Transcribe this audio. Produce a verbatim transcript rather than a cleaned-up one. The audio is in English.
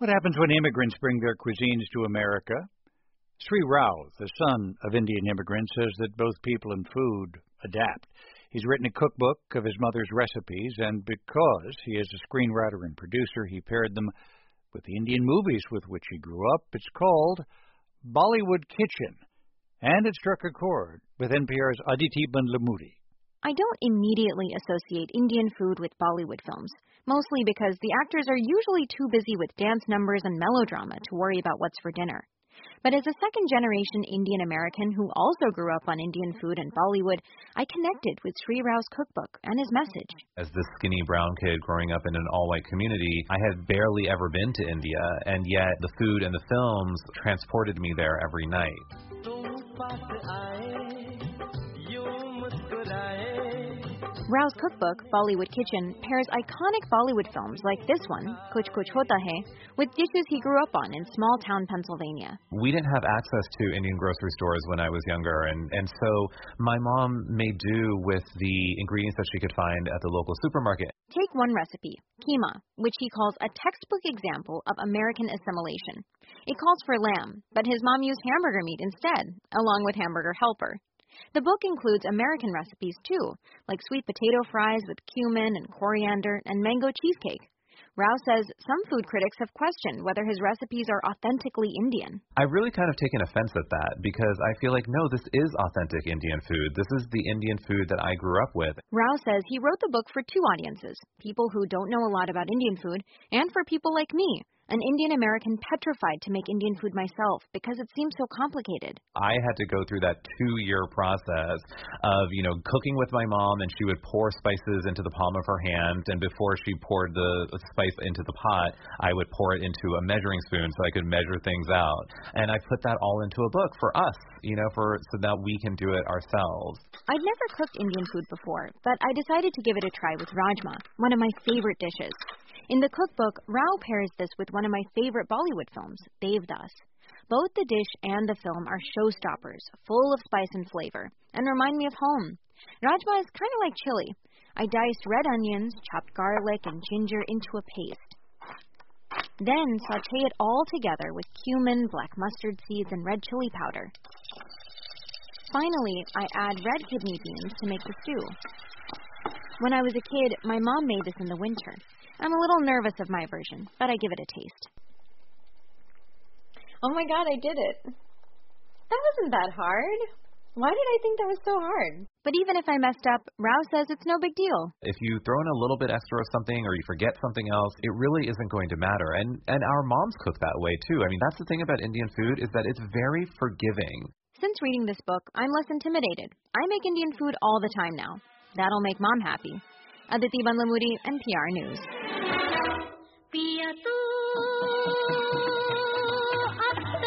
What happens when immigrants bring their cuisines to America? Sri Rao, the son of Indian immigrants, says that both people and food adapt. He's written a cookbook of his mother's recipes, and because he is a screenwriter and producer, he paired them with the Indian movies with which he grew up. It's called Bollywood Kitchen, and it struck a chord with N P R's Aditi Bandlamudi. I don't immediately associate Indian food with Bollywood films, mostly because the actors are usually too busy with dance numbers and melodrama to worry about what's for dinner. But as a second-generation Indian American who also grew up on Indian food and Bollywood, I connected with Sri Rao's cookbook and his message. As this skinny brown kid growing up in an all-white community, I had barely ever been to India, and yet the food and the films transported me there every night. Rao's cookbook, Bollywood Kitchen, pairs iconic Bollywood films like this one, Kuch Kuch Hota Hai, with dishes he grew up on in small-town Pennsylvania. We didn't have access to Indian grocery stores when I was younger, and, and so my mom made do with the ingredients that she could find at the local supermarket. Take one recipe, keema, which he calls a textbook example of American assimilation. It calls for lamb, but his mom used hamburger meat instead, along with hamburger helper. The book includes American recipes, too, like sweet potato fries with cumin and coriander and mango cheesecake. Rao says some food critics have questioned whether his recipes are authentically Indian. I've really kind of taken offense at that because I feel like, no, this is authentic Indian food. This is the Indian food that I grew up with. Rao says he wrote the book for two audiences, people who don't know a lot about Indian food, and for people like me, an Indian American petrified to make Indian food myself because it seems so complicated. I had to go through that two-year process of, you know, cooking with my mom, and she would pour spices into the palm of her hand, and before she poured the spice into the pot, I would pour it into a measuring spoon so I could measure things out. And I put that all into a book for us, you know, for so that we can do it ourselves. I'd never cooked Indian food before, but I decided to give it a try with rajma, one of my favorite dishes. In the cookbook, Rao pairs this with one of my favorite Bollywood films, Devdas. Both the dish and the film are showstoppers, full of spice and flavor, and remind me of home. Rajma is kind of like chili. I diced red onions, chopped garlic, and ginger into a paste. Then sauté it all together with cumin, black mustard seeds, and red chili powder. Finally, I add red kidney beans to make the stew. When I was a kid, my mom made this in the winter. I'm a little nervous of my version, but I give it a taste. Oh my god, I did it. That wasn't that hard. Why did I think that was so hard? But even if I messed up, Rao says it's no big deal. If you throw in a little bit extra of something or you forget something else, it really isn't going to matter. And and our moms cook that way too. I mean, that's the thing about Indian food is that it's very forgiving. Since reading this book, I'm less intimidated. I make Indian food all the time now. That'll make Mom happy. Aditi Bandlamudi, N P R News.